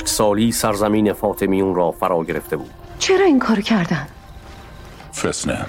خشکسالی سرزمین فاطمیون را فرا گرفته بود. چرا این کار کردن؟ فتنه.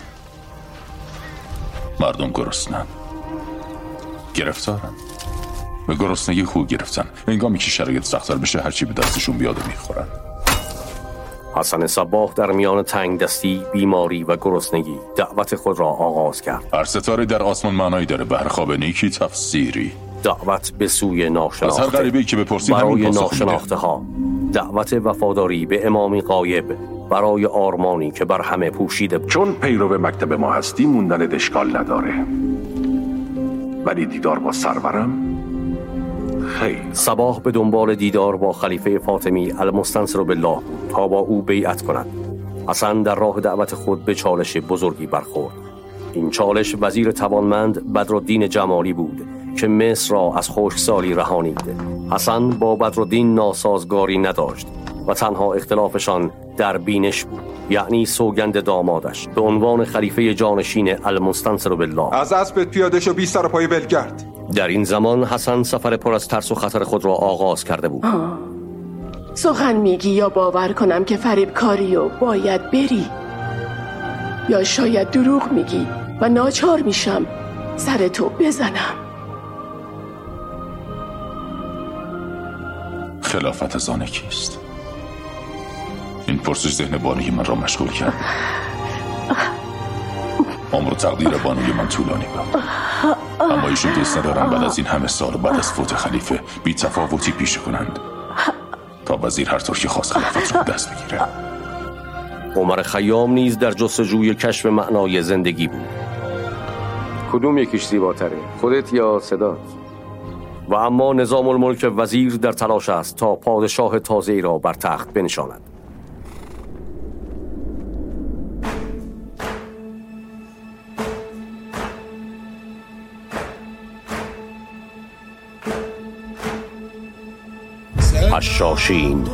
مردم گرسنن، گرفتارن، به گرسنگی خو گرفتن. هنگامی که شرایط سخت‌تر بشه هرچی به دستشون بیاد میخورن. حسن صباح در میان تنگ دستی، بیماری و گرسنگی دعوت خود را آغاز کرد. هر ستاره در آسمان معنایی داره، به هر خواب نیکی تفسیری. دعوت به سوی ناشناخته، از هر غریبه‌ای که بپرسی برای همین پاسخ ناشناخته ها. دعوت وفاداری به امامی غایب، برای آرمانی که بر همه پوشیده بود. چون پیرو مکتب ما هستی موندن اشکال نداره، ولی دیدار با سرورم خیلی. صباح به دنبال دیدار با خلیفه فاطمی المستنصر بالله بود تا با او بیعت کند. حسن در راه دعوت خود به چالش بزرگی برخورد. این چالش وزیر توانمند بدرالدین جمالی بود که مصر را از خشکسالی رهانید. حسن با بدرالدین ناسازگاری نداشت و تنها اختلافشان در بینش بود، یعنی سوگند دامادش به عنوان خلیفه جانشین المستنصر بالله. از اسبت پیاده شو، بی سر و پای ولگرد. در این زمان حسن سفر پر از ترس و خطر خود را آغاز کرده بود. سخن میگی یا باور کنم که فریب کاری و باید بری، یا شاید دروغ میگی و ناچار میشم سر تو بزنم. خلافت از آن کیست؟ این پرسش ذهن بانوی من را مشغول کرد. عمر و تقدیر بانوی من طولانی بود، اما ایشون دوست ندارن بعد از این همه سال و بعد از فوت خلیفه بی تفاوتی پیشه کنند تا وزیر هر طور که خواست خلافت را دست بگیره. عمر خیام نیز در جستجوی کشف معنای زندگی بود. کدوم یکیش زیباتره، خودت یا صدات؟ و اما نظام الملک وزیر در تلاش است تا پادشاه تازه‌ای را بر تخت بنشاند. حشاشین.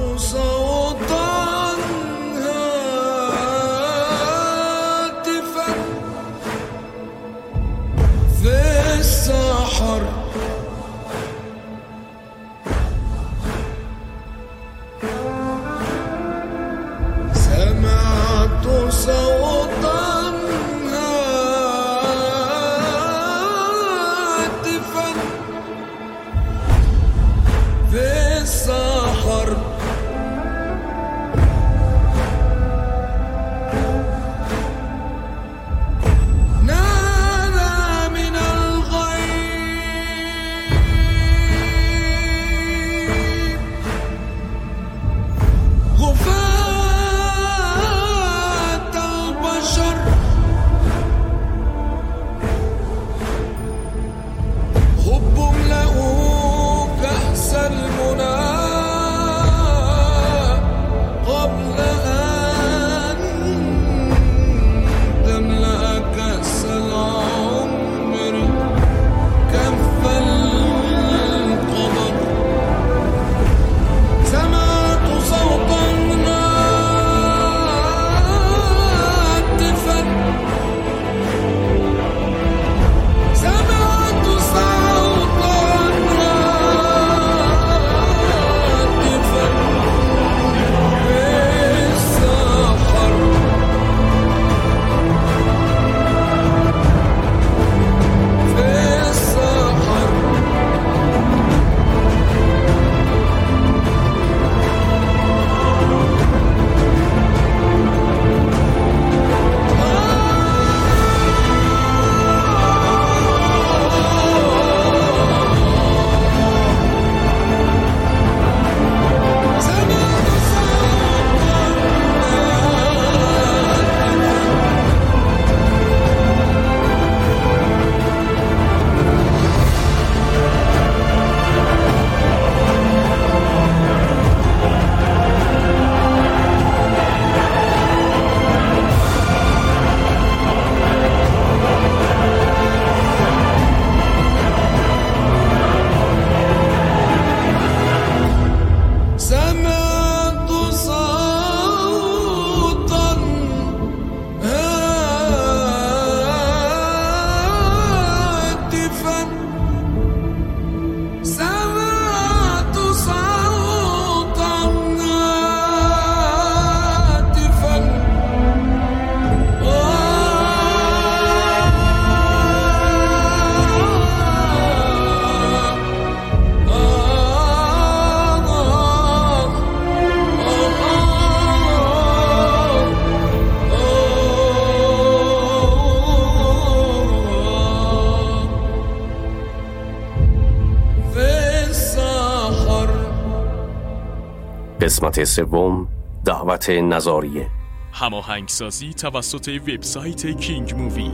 قسمت سوم، دعوت نظاریه. هماهنگسازی توسط وبسایت کینگ مووی.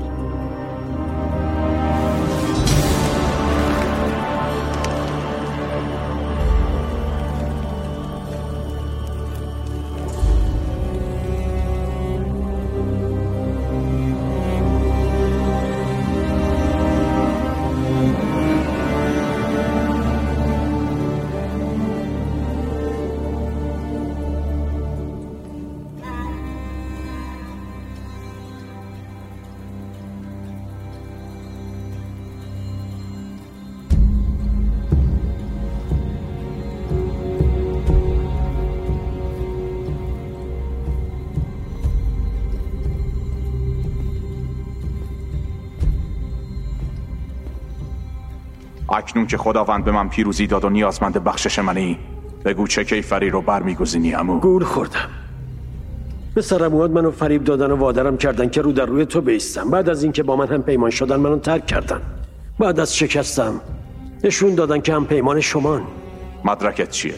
اکنون که خداوند به من پیروزی داد و نیازمند بخشش منی، بگو چه کیفری رو برمیگزینی عمو؟ گول خوردم. پسرم اومد منو فریب دادن و وادرم کردن که رو در روی تو بیستم. بعد از اینکه با من هم پیمان شدن منو ترک کردن. بعد از شکستم نشون دادن که هم پیمان شمان. مدرکت چیه؟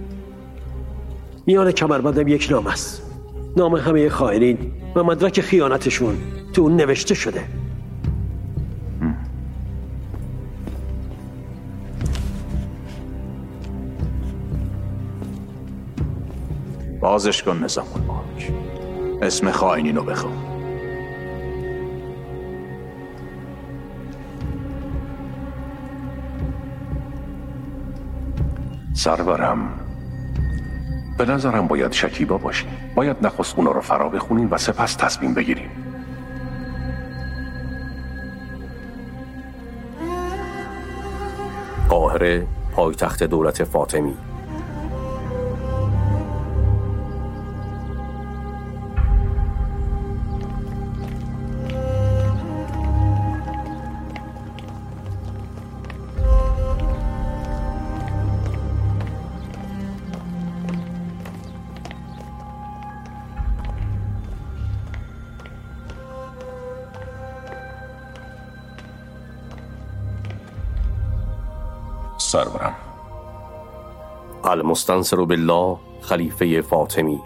میان کمربندم یک نام است، نام همه خائنین و مدرک خیانتشون تو اون نوشته شده. بازش کن نظام الملک. اسم خائنینو بخون. سرورم، به نظرم باید شکیبا باشیم. باید نخست اونا رو فرا بخونیم و سپس تصمیم بگیریم. قاهره، پایتخت دولت فاطمی. سرورم، المستنصر بالله خلیفه فاطمی.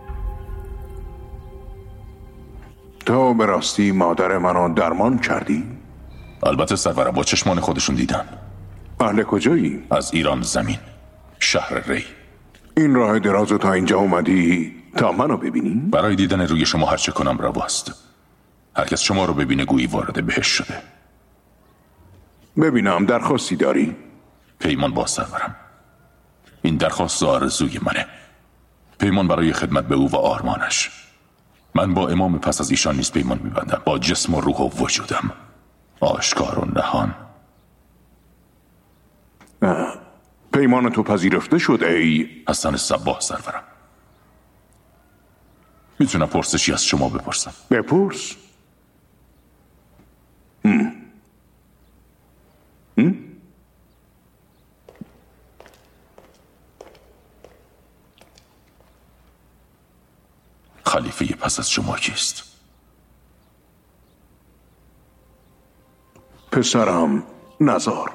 تو به راستی مادر منو درمان کردی؟ البته سرورم، با چشمان خودشون دیدن. اهل کجایی؟ از ایران زمین، شهر ری. این راه دراز تا اینجا اومدی تا منو ببینی؟ برای دیدن روی شما هرچه کنم رواست. هر کس شما رو ببینه گویی وارد بهش شده. ببینم درخواستی داری؟ پیمان با سرورم، این درخواست آرزوی منه. پیمان برای خدمت به او و آرمانش. من با امام پس از ایشان نیز پیمان میبندم، با جسم و روح و وجودم، آشکار و نهان. پیمان تو پذیرفته شد ای حسن صباح سرورم. میتونم پرسشی از شما بپرسم؟ بپرس. خلیفه پس از شما کیست؟ پسرم نزار.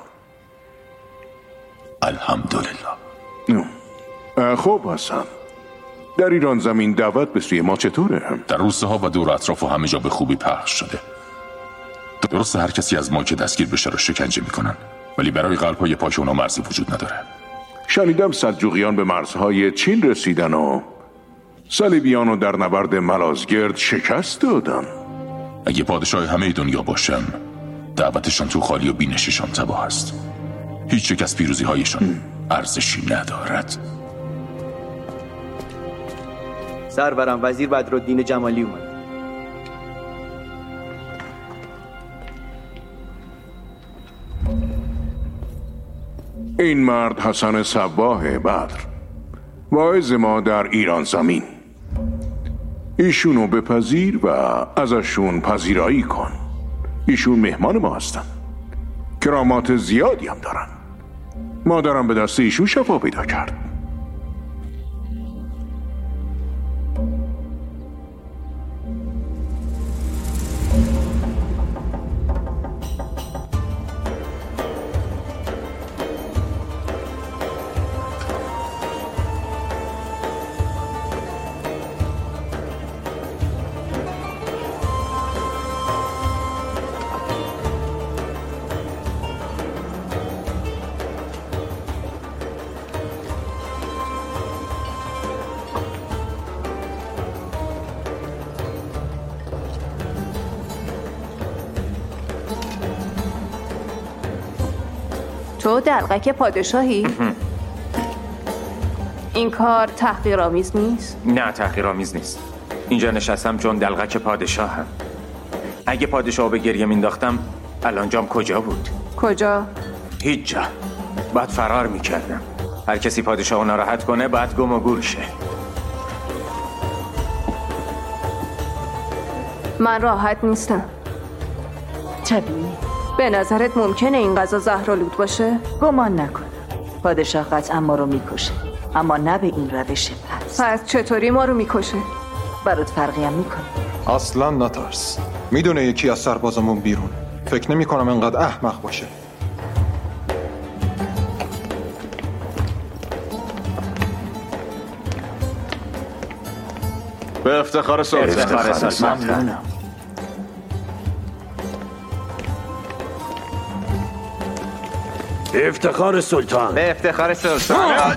الحمدلله. خب حسن، در ایران زمین دعوت به سوی ما چطوره؟ در روسته ها و دور اطراف و همه جا به خوبی پخش شده. درسته هر کسی از ما که دستگیر بشه رو شکنجه میکنن، ولی برای قلب‌های پاک اونا مرزی وجود نداره. شنیدم سلجوقیان به مرزهای چین رسیدن و صلیبیان رو در نبرد ملازگرد شکست دادن. اگه پادشاه همه دنیا باشن، دعوتشان تو خالی و بینششان تباه است. هیچ یک از پیروزی هایشان ارزشی ندارد. سرورم، وزیر بدرالدین جمالی اومد. این مرد حسن صباح بدر، واعظ ما در ایران زمین. ایشونو بپذیر و ازشون پذیرایی کن. ایشون مهمان ما هستن، کرامات زیادی هم دارن. مادرم به دست ایشون شفا پیدا کرد. تو دلقک پادشاهی؟ این کار تحقیرآمیز نیست؟ نه تحقیرآمیز نیست. اینجا نشستم چون دلقک پادشاهم. اگه پادشاه به گریه مینداختم الان جام کجا بود؟ کجا؟ هیچ جا. باید فرار میکردم. هر کسی پادشاه ناراحت کنه باید گم و گور شه. من راحت نیستم. طبیعی. به نظرت ممکنه این غذا زهرآلود باشه؟ گمان نکنم. پادشاه قطعا ما رو میکشه، اما نه به این روش پس چطوری ما رو میکشه؟ برات فرقی هم میکنه. اصلا نترس. میدونه یکی از سربازمون بیرون. فکر نمی کنم انقدر احمق باشه. به افتخار سلطان. ممنونم. به افتخار سلطان. به افتخار سلطان.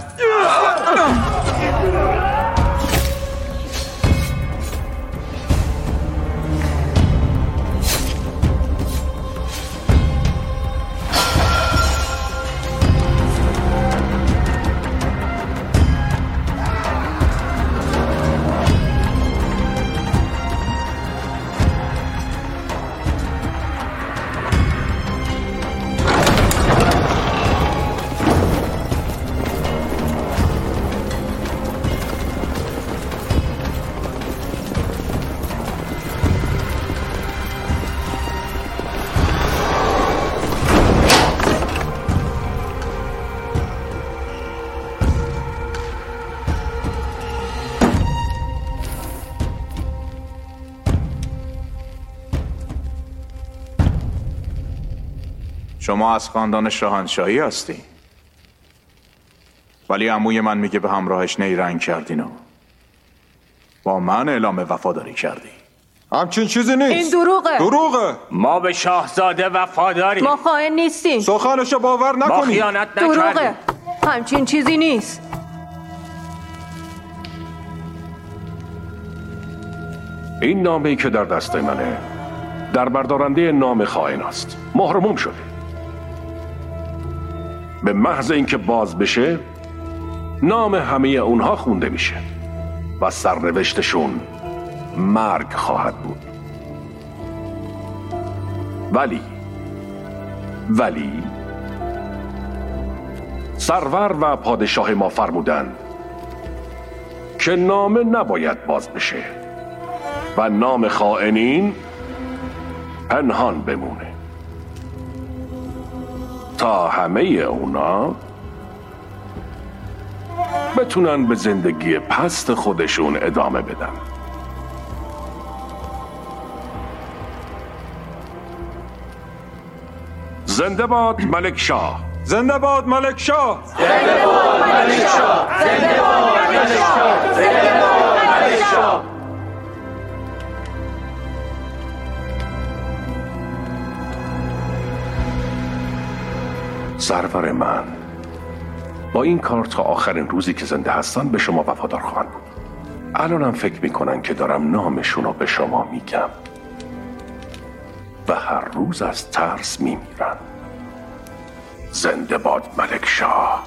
شما از خاندان شاهنشاهی هستی، ولی عموی من میگه به همراهش نیرنگ کردین و با من اعلام وفاداری کردی. همچین چیزی نیست. این دروغه. دروغه. ما به شاهزاده وفاداریم. ما خائن نیستیم. سخنشو باور نکنی. ما خیانت نکردیم. دروغه. همچین چیزی نیست. این نامه‌ای که در دست منه در بردارنده نام خائن است. مهرموم شده. به محض اینکه باز بشه نام همه اونها خونده میشه و سرنوشتشون مرگ خواهد بود. ولی سرور و پادشاه ما فرمودند که نامه نباید باز بشه و نام خائنین پنهان بمونه تا همه اونا بتونن به زندگی پست خودشون ادامه بدن. زنده باد ملک شاه. زنده باد ملک شاه. زنده باد ملک شاه. زنده باد ملک شاه. زنده باد ملک شاه. سرور من با این کار تا آخرین روزی که زنده هستن به شما وفادار خواهند بود. الانم فکر میکنن که دارم نامشون رو به شما میگم و هر روز از ترس میمیرن. زنده باد ملک شاه.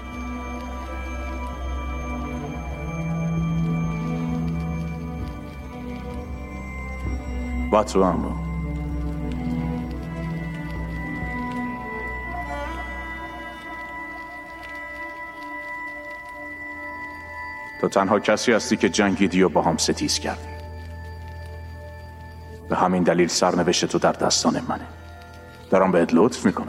با تو هم رو تو تنها کسی هستی که جنگیدی و با هم ستیز کردی. به همین دلیل سرنوشت تو در دستان منه. دارم بهت لطف میکنم.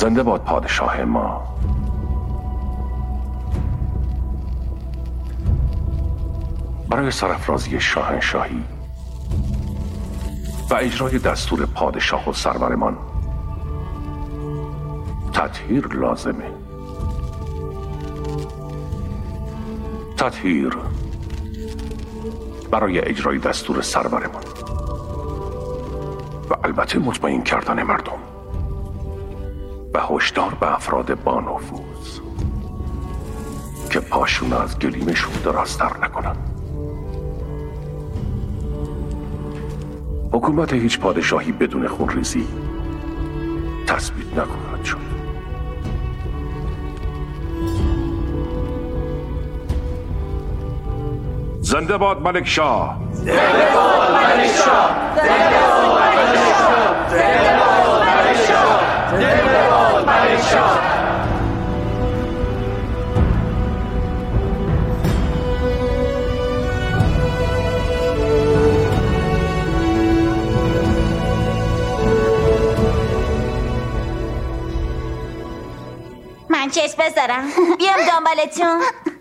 زنده باد پادشاه ما. برای سرافرازی شاهنشاهی و اجرای دستور پادشاه و سرورمان تطهیر لازمه. تطهیر برای اجرای دستور سرورمان و البته مطمئن کردن مردم و هشدار به افراد با نفوذ که پاشون از گلیمشون درازتر نکنن. حکومت هیچ پادشاهی بدون خونریزی تثبیت نخواهد شد. زنده باد ملک شاه. زنده باد ملک شاه. زنده باد ملک شاه. زنده باد ملک شاه. زنده باد ملک شاه. من چشم بذارم. بیام دنبالتون.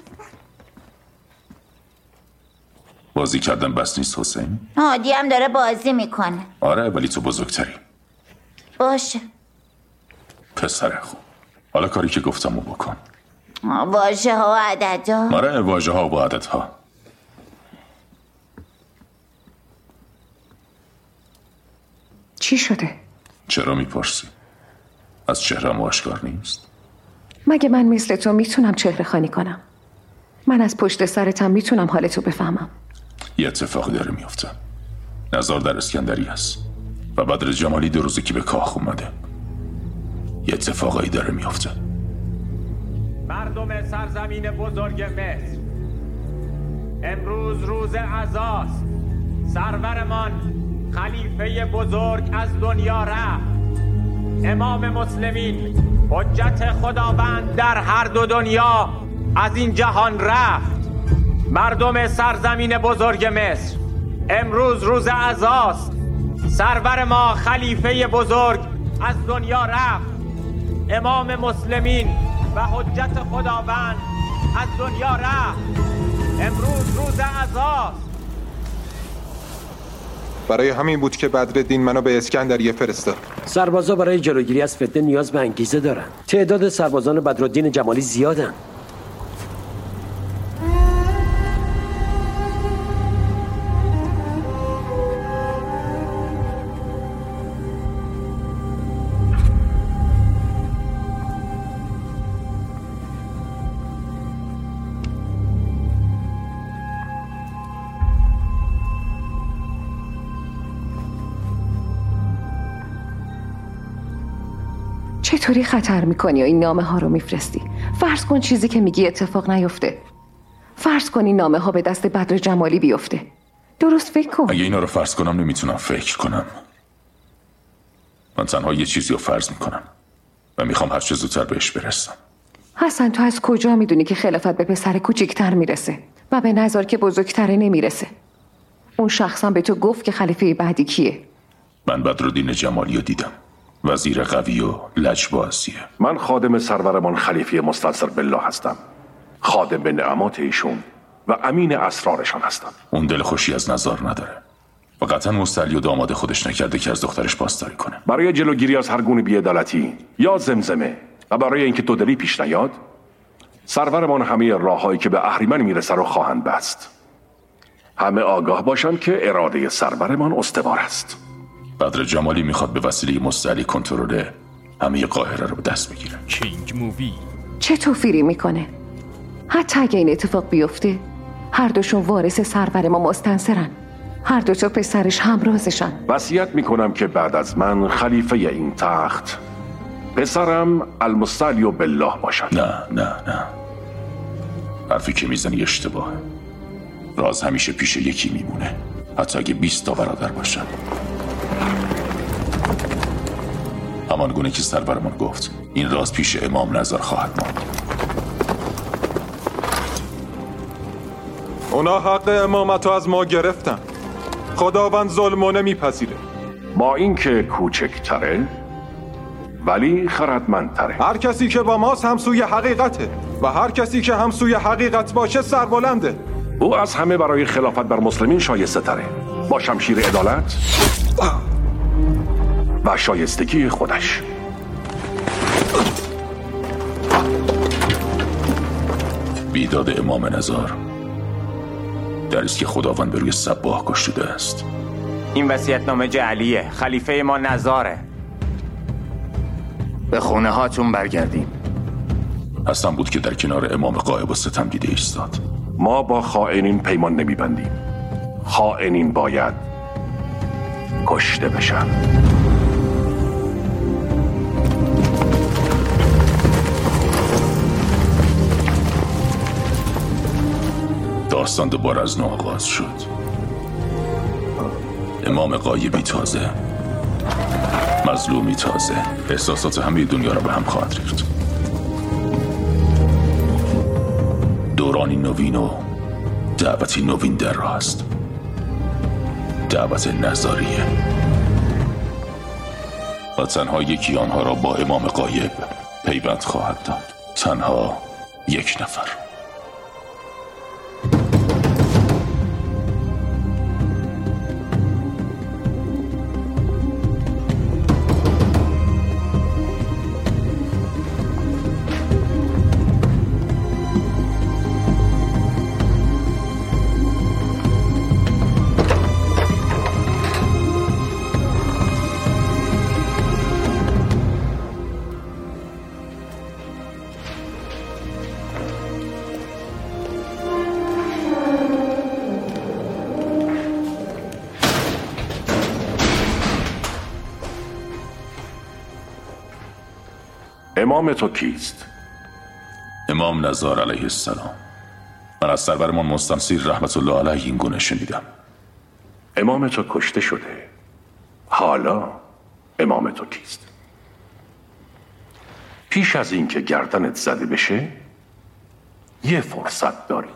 بازی کردن بس نیست حسین؟ هادی هم داره بازی میکنه. آره ولی تو بزرگتری. باشه پسر خوب. حالا کاری که گفتمو بکن. واژه ها و عددها. آره واژه ها و عددها. چی شده؟ چرا میپرسی؟ از چهره‌م آشکار نیست؟ مگه من مثل تو میتونم چهره خوانی کنم؟ من از پشت سرتم میتونم حالتو بفهمم. یه اتفاقی داره میفته. نزار در اسکندری هست و بدر جمالی 2 روزه که به کاخ اومده. یه اتفاقی داره میفته. مردم سرزمین بزرگ مصر، امروز روز عزاست. سرورمان خلیفه بزرگ از دنیا رفت. امام مسلمین حجت خداوند در هر 2 دنیا از این جهان رفت. مردم سرزمین بزرگ مصر، امروز روز عزاست. سرور ما خلیفه بزرگ از دنیا رفت. امام مسلمین و حجت خداوند از دنیا رفت. امروز روز عزاست. برای همین بود که بدرالدین منو به اسکندریه فرستاد. سربازا برای جلوگیری از فتنه نیاز به انگیزه دارن. تعداد سربازان بدرالدین جمالی زیادن. چطوری خطر میکنی و این نامه ها رو میفرستی؟ فرض کن چیزی که میگی اتفاق نیفته. فرض کن این نامه ها به دست بدر جمالی بیفته. درست فکر کن. اگه اینا رو فرض کنم نمیتونم فکر کنم. من تنها یه چیزی رو فرض میکنم و میخوام هر چه زودتر بهش برسم. حسن تو از کجا میدونی که خلافت به پسر کوچیکتر میرسه و به نظر که بزرگتره نمیرسه؟ اون شخصا به تو گفت که خلیفه بعدی کیه؟ من بدرالدین جمالی رو دیدم. وزیر قوی و لجبازیه. من خادم سرورمان خلیفه مستنصر بالله هستم. خادم به نعمات ایشون و امین اسرارشان هستم. اون دل خوشی از نزار نداره و قطعا مستعلی و داماد خودش نکرده که از دخترش پاسداری کنه. برای جلوگیری از هر گونه بی‌عدالتی یا زمزمه و برای اینکه دودلی پیش نیاد، سرورمان همه راههایی که به اهریمن میرسه رو خواهند بست. همه آگاه باشند که اراده سرورمان استوار است. بدر جمالی میخواد به وسیله مستعلی کنترل همه قاهره رو به دست بگیره. کینگ مووی. چه توفیری میکنه؟ حتی اگه این اتفاق بیفته، هر دوشون وارث سرور ما مستنصرن. هر دو تا پسرش همرازشن. وصیت میکنم که بعد از من خلیفه این تخت پسرم المستعلی بالله باشد. نه حرفی که میزنی اشتباهه. راز همیشه پیش یکی میمونه، حتی اگه 20 تا برادر باشن. همان گونه که سرورمان گفت، این راز پیش امام نظر خواهد ماند. اونا حق امامتو از ما گرفتن. خداوند ظلمو نمیپذیره. با اینکه کوچکتره ولی خردمندتره. هر کسی که با ماست همسوی حقیقته و هر کسی که همسوی حقیقت باشه سربلنده. او از همه برای خلافت بر مسلمین شایسته تره، با شمشیر عدالت و شایستگی خودش. بیداد امام نزار در است که خداوند به روی صباح کشیده است. این وصیت‌نامه جعلیه، خلیفه ما نزاره. به خونه هاتون برگردیم. حسن بود که در کنار امام غایب و ستم دیده ایستاد. ما با خائنین پیمان نمیبندیم. خائنین باید کشته بشن. داستان دوباره از نو آغاز شد. امام غایبی تازه، مظلومی تازه، احساسات همه دنیا را به هم خواهد ریخت. دورانی نوین و دعوتی نوین در راه است. دعوت نزاریه و تنها یکی آنها را با امام غایب پیوند خواهد داد. تنها یک نفر. امام تو کیست؟ امام نزار علیه السلام. من از سرورمان مستنصیر رحمت الله علیه این گونه شنیدم. امام تو کشته شده. حالا امام تو کیست؟ پیش از این که گردنت زده بشه یه فرصت داری.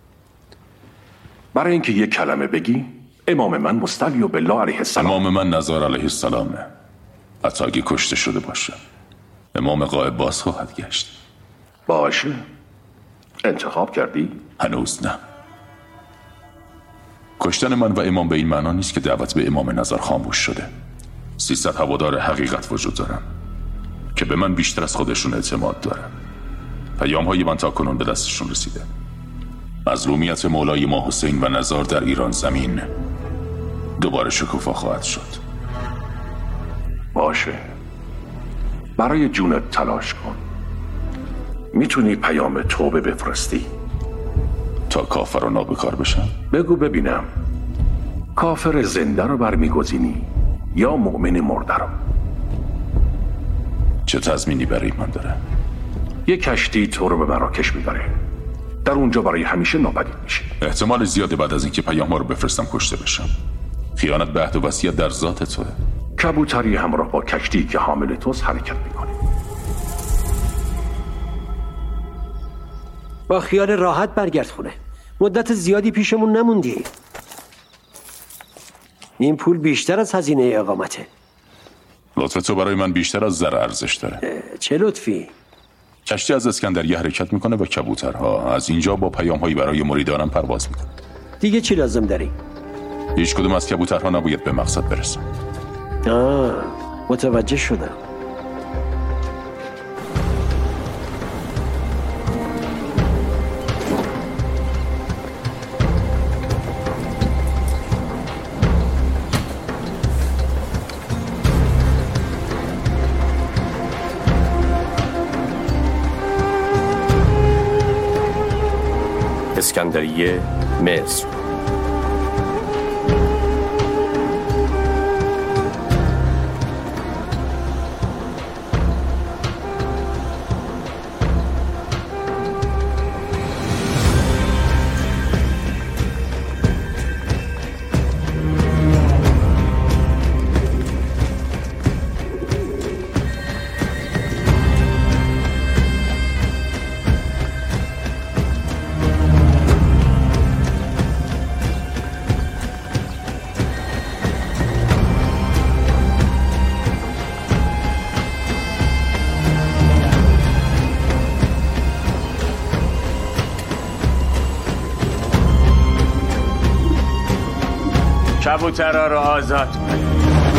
برای اینکه یه کلمه بگی امام من مستعلی بالله علیه السلام. امام من نزار علیه السلامه. حتی اگه کشته شده باشه امام غایب باز خواهد گشت. باشه. انتخاب کردی؟ هنوز نه. کشتن من و امام به این معنا نیست که دعوت به امام نظر خاموش شده. 300 هوادار حقیقت وجود دارن که به من بیشتر از خودشون اعتماد دارن. پیام‌های من تا کنون به دستشون رسیده. مظلومیت مولای ما حسین و نزار در ایران زمین دوباره شکوفا خواهد شد. باشه. برای جونت تلاش کن. میتونی پیام توبه بفرستی تا کافر رو نابکار بشن؟ بگو ببینم کافر زنده رو برمیگزینی یا مؤمن مرده رو؟ چه تضمینی برای من داره؟ یه کشتی تو رو به مراکش میبره. در اونجا برای همیشه ناپدید میشه. احتمال زیاده بعد از اینکه پیام ها رو بفرستم کشته بشم. خیانت به عهد و وصیت در ذات توه. کبوتری همراه با کشتی که حامل توست حرکت میکنه. با خیال راحت برگرد خونه. مدت زیادی پیشمون نموندی. این پول بیشتر از هزینه اقامته. لطف تو برای من بیشتر از زر ارزش داره. چه لطفی؟ کشتی از اسکندریه حرکت میکنه و کبوترها از اینجا با پیام‌هایی برای مریدانم پرواز میکنه. دیگه چی لازم داری؟ هیچ کدوم از کبوترها نباید به مقصد برسن. متوجه شدم. اسکندریه، مصر. کبوترها رو آزاد کنید.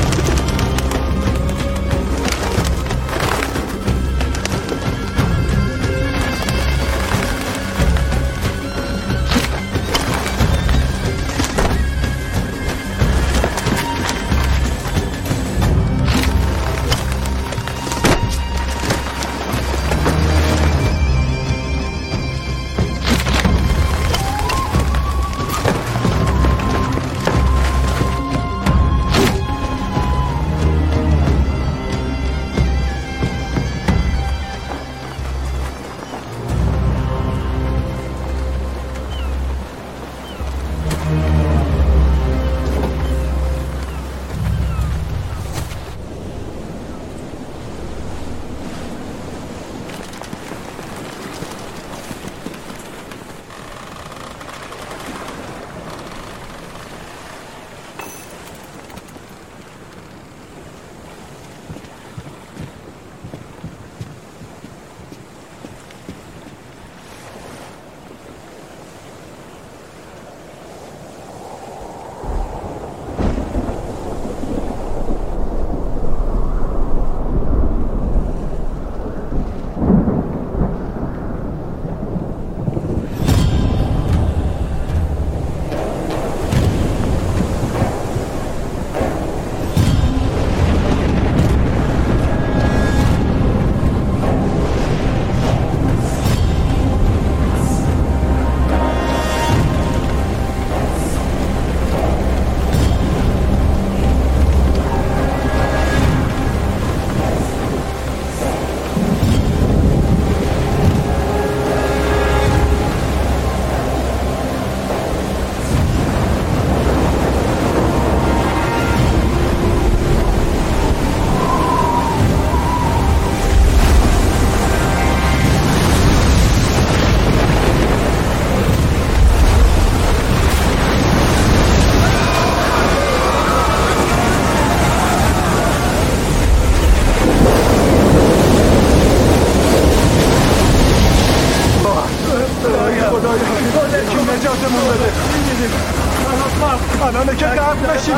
الان که قبل بشیم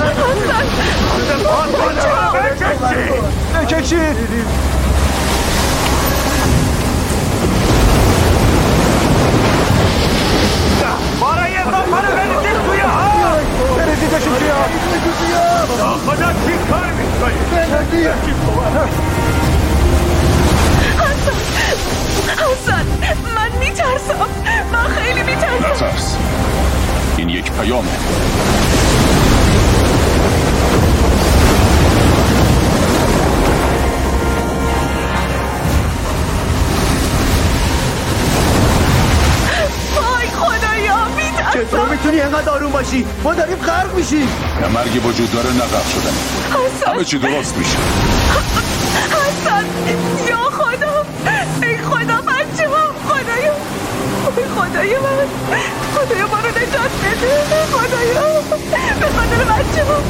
بکشید. برای اضافه رو بریزید توی آب. بریزیدشون توی آب. خدا چی کار میکنی؟ حسن من میترسم. من خیلی میترسم. نترس، این یک پیامه. وای خدایا میترسم. چطور میتونی اینقدر آروم باشی؟ ما داریم غرق میشیم. نه مرگی وجود داره نه غرق شدن. همه چی درست میشه. حسن یا خدا، ای خدا بچه ها، خدایا، ای خدای من، خدایا ما رو نجات بده، خدایا به خاطر بچه ها.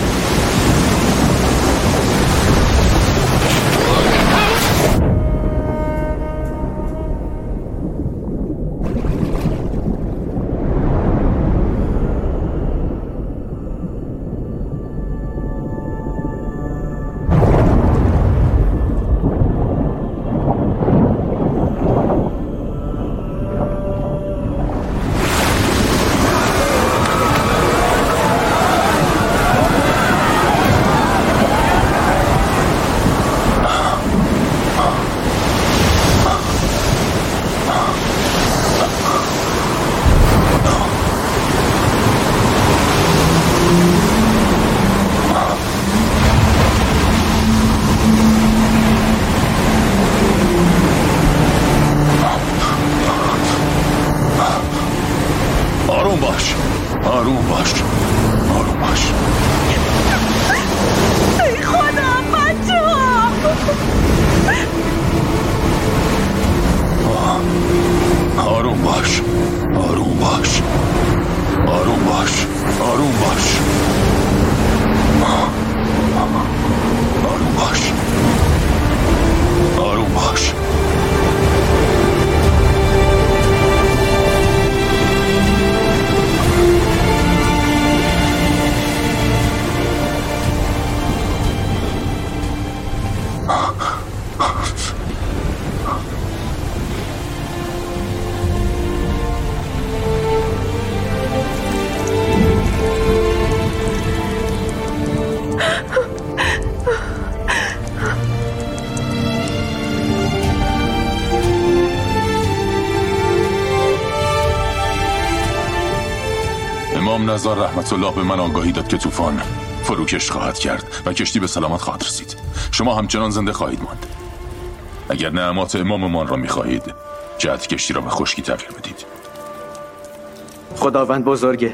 امام نزار رحمت الله به من آگاهی داد که طوفان فروکش خواهد کرد و کشتی به سلامت خواهد رسید. شما همچنان زنده خواهید ماند. اگر نعمات اماممان را می‌خواهید، جهت کشتی را به خشکی تغییر بدید. خداوند بزرگه.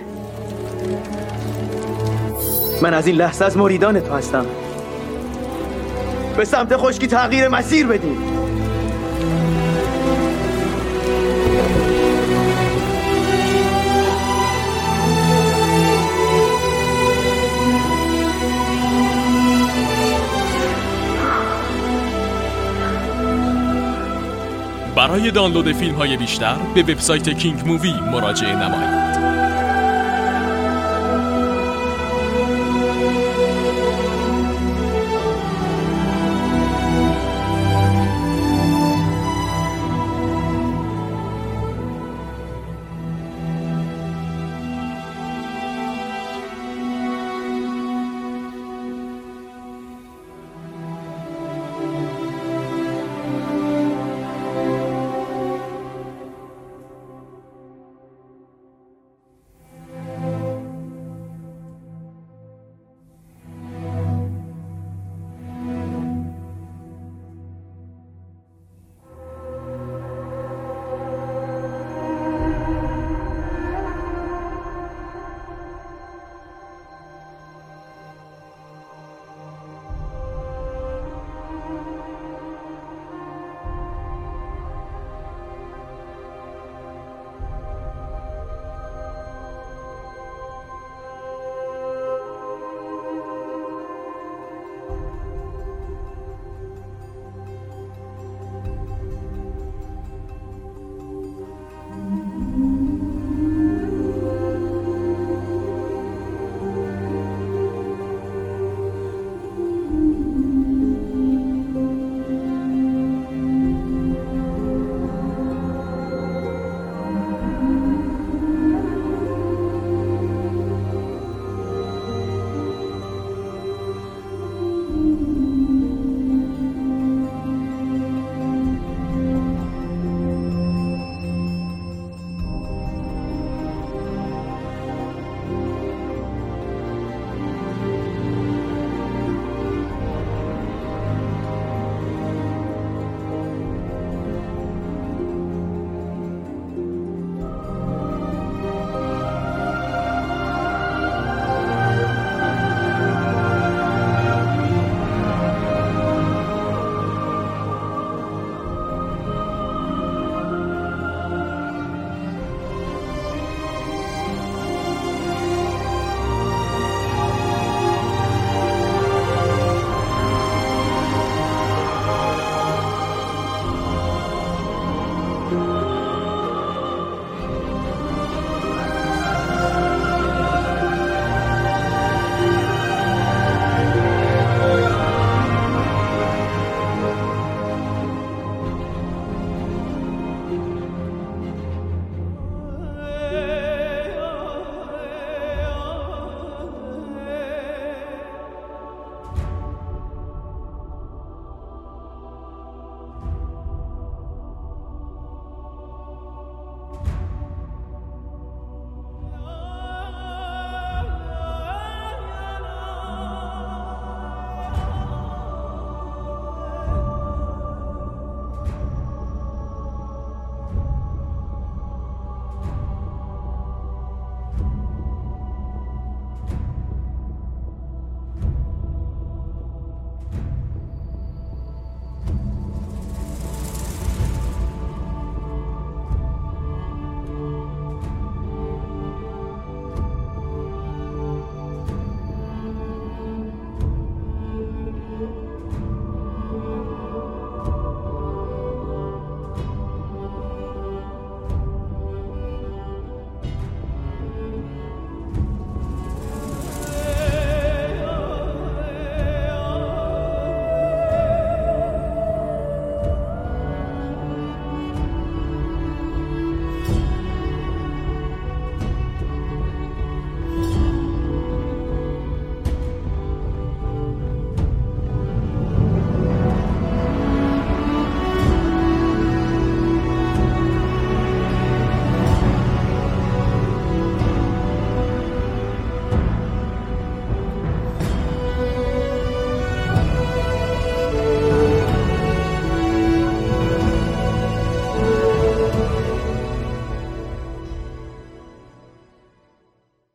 من از این لحظه از مریدان تو هستم. به سمت خشکی تغییر مسیر بدیم. برای دانلود فیلم‌های بیشتر به وبسایت کینگ مووی مراجعه نمایید.